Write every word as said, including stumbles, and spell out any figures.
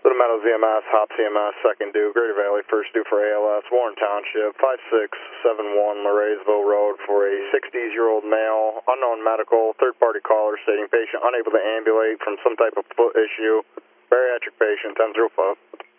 Little Meadows E M S, Hop C M S, second due, Greater Valley, first due for A L S, Warren Township, five six seven one Laraysville Road for a sixty-year-old male, unknown medical, third-party caller stating patient unable to ambulate from some type of foot issue, bariatric patient, ten oh five.